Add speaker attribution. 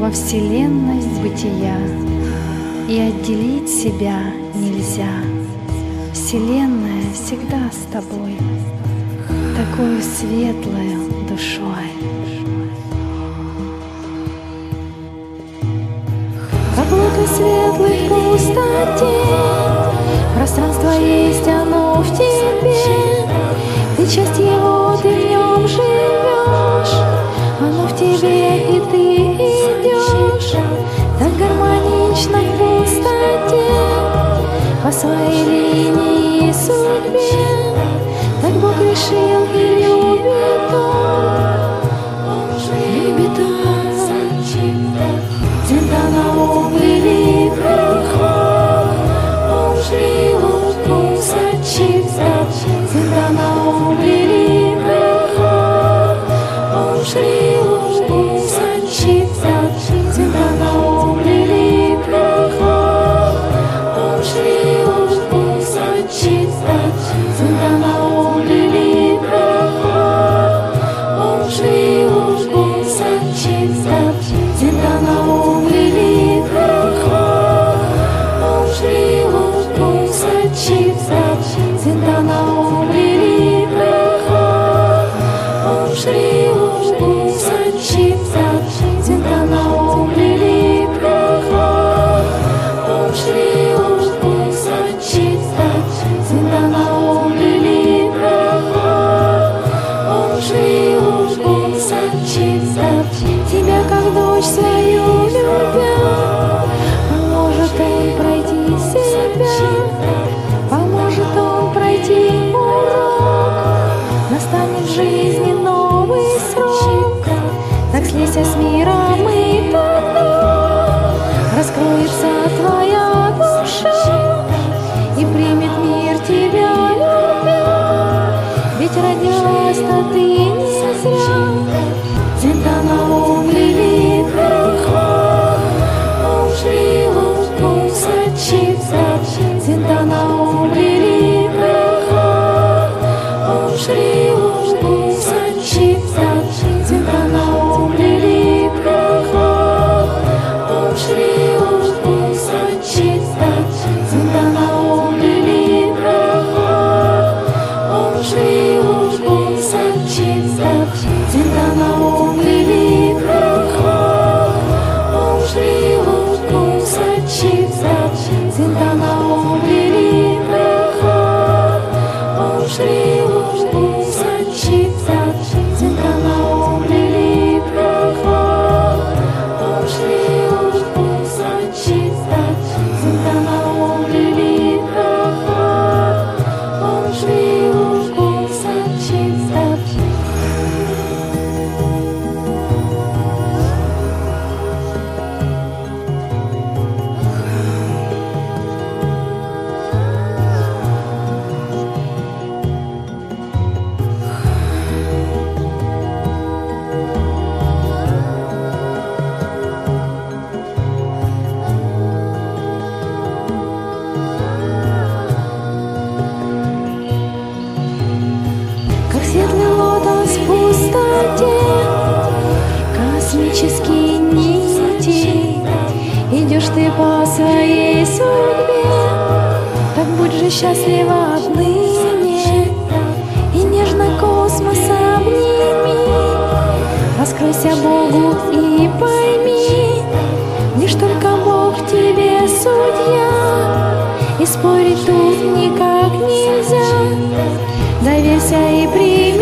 Speaker 1: во вселенность бытия, и отделить себя нельзя. Вселенная всегда с тобой, такой светлой душой. Как лук светлый в пустоте, пространство есть оно в тебе. Ты часть его, ты в нем живешь, оно в тебе, и ты идешь. Так гармонично в пустоте, по своей линии и судьбе. Так Бог решил и любит Он, любит Он. Цинданаум лили приход, Ом Шри Лукум Сачита. Цинданаум лили приход, Ом Шри Лукум Сачита. Цинданаум лили приход, Ом Шри Лукум Сачита. Цинданаум лили приход, Ом Шри Лукум Сачита. Цинданаум лили приход, Ом Шри Лукум Сачита. Цинданаум лили приход, Ом Шри Лукум Сачита. Цинданаум лили приход, Ом Шри Лукум Сачита. Цинданаум лили приход, Ом Шри Лукум Сачита. Тебя как дочь свою любя, поможет Он пройти себя, поможет Он пройти урок, настанет в жизни новый срок. Так слейся с миром, и тогда раскроется твоя душа и примет мир тебя любя, ведь родилась-то ты не зря. Цинданаум лили приход, Ом Шри Лукум Сачита. Цинданаум лили приход, Ом Шри Лукум Сачита. Цинданаум лили приход, Ом Шри Лукум Сачита. Цинданаум лили приход, Ом Шри Лукум Сачита. Цинданаум лили приход, Ом Шри Лукум Сачита. Цинданаум лили приход, Ом Шри Лукум Сачита. Цинданаум лили приход, Ом Шри Лукум Сачита. Цинданаум лили приход, Ом Шри Лукум Сачита. Как светлый лотос в пустоте, космические нити, идешь ты по своей судьбе. Так будь же счастлива отныне и нежно космос обними. Раскройся Богу и пойми, лишь только Бог в тебе судья, и спорить тут никак нельзя. Доверься и прими.